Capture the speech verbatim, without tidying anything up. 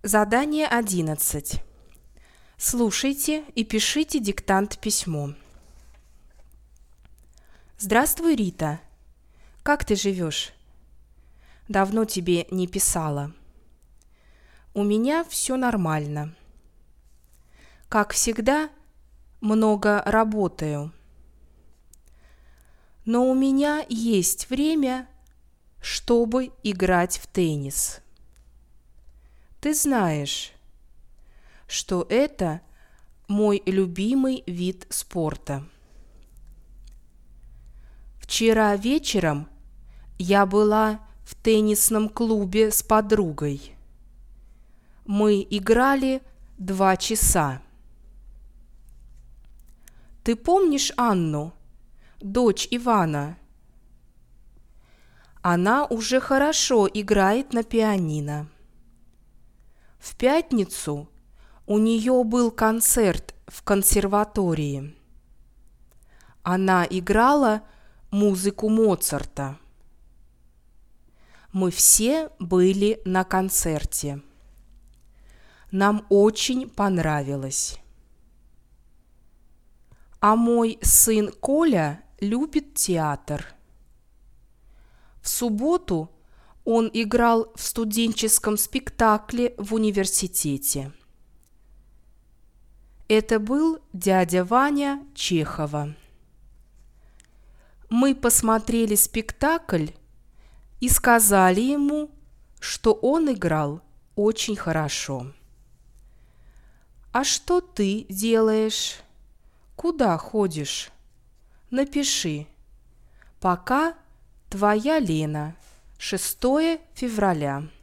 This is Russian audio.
Задание одиннадцать. Слушайте и пишите диктант письмо. Здравствуй, Рита. Как ты живешь? Давно тебе не писала. У меня все нормально. Как всегда, много работаю. Но у меня есть время, чтобы играть в теннис. Ты знаешь, что это мой любимый вид спорта. Вчера вечером я была в теннисном клубе с подругой. Мы играли два часа. Ты помнишь Анну, дочь Ивана? Она уже хорошо играет на пианино. В пятницу у нее был концерт в консерватории. Она играла музыку Моцарта. Мы все были на концерте. Нам очень понравилось. А мой сын Коля любит театр. В субботу он играл в студенческом спектакле в университете. Это был дядя Ваня Чехова. Мы посмотрели спектакль и сказали ему, что он играл очень хорошо. А что ты делаешь? Куда ходишь? Напиши. Пока, твоя Лена. шестое февраля.